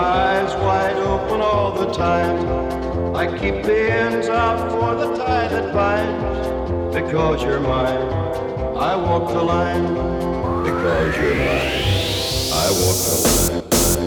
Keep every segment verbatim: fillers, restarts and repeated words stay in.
eyes wide open all the time. I keep the ends out for the tie that binds. Because you're mine, I walk the line. Because you're mine, I walk the line.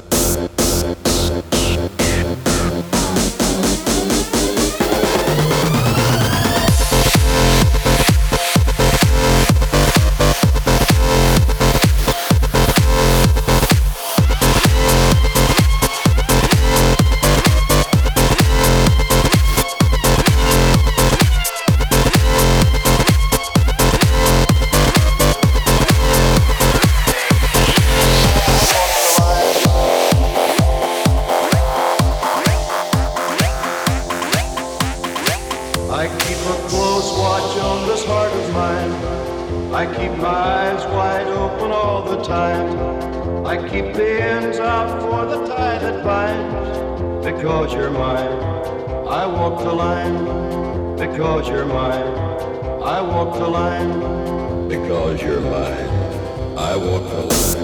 I keep a close watch on this heart of mine. I keep my eyes wide open all the time. I keep the ends out for the tie that binds. Because you're mine, I walk the line. Because you're mine, I walk the line. Because you're mine, I walk the line.